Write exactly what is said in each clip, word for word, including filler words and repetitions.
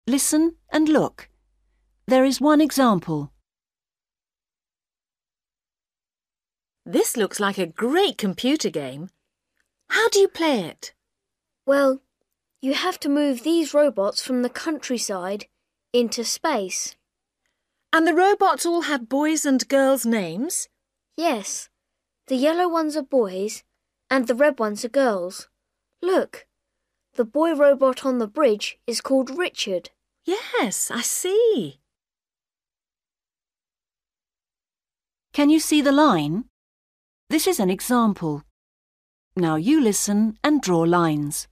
Listen and look. There is one example. This looks like a great computer game. How do you play it? Well, you have to move these robots from the countryside into space. And the robots all have boys' and girls' names? Yes, the yellow ones are boys and the red ones are girls. Look, the boy robot on the bridge is called Richard. Yes, I see. Can you see the line? This is an example. Now you listen and draw lines.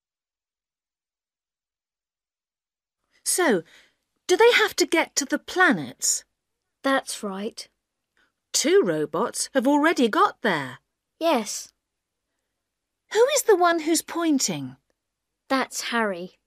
So, do they have to get to the planets? That's right. Two robots have already got there. Yes. Who is the one who's pointing? That's Harry.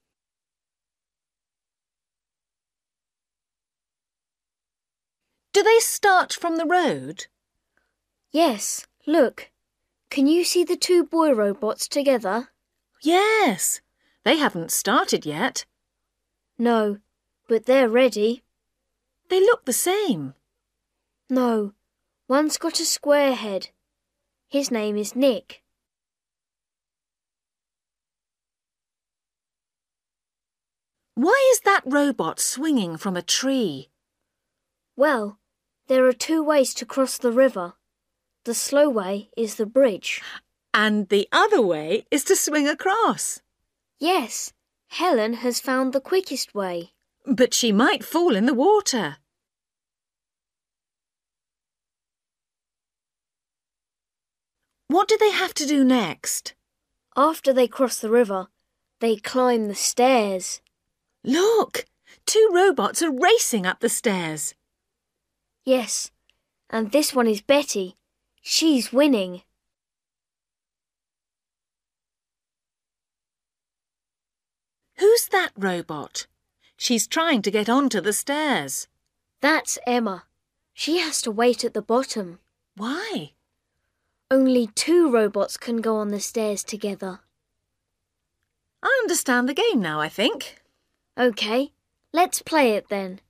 Do they start from the road? Yes, look. Can you see the two boy robots together? Yes. They haven't started yet. No, but they're ready. They look the same. No, one's got a square head. His name is Nick. Why is that robot swinging from a tree? Well, there are two ways to cross the river. The slow way is the bridge. And the other way is to swing across. Yes, Helen has found the quickest way. But she might fall in the water. What do they have to do next? After they cross the river, they climb the stairs. Look! Two robots are racing up the stairs. Yes, and this one is Betty. She's winning. Who's that robot? She's trying to get onto the stairs. That's Emma. She has to wait at the bottom. Why? Only two robots can go on the stairs together. I understand the game now, I think. OK, let's play it then.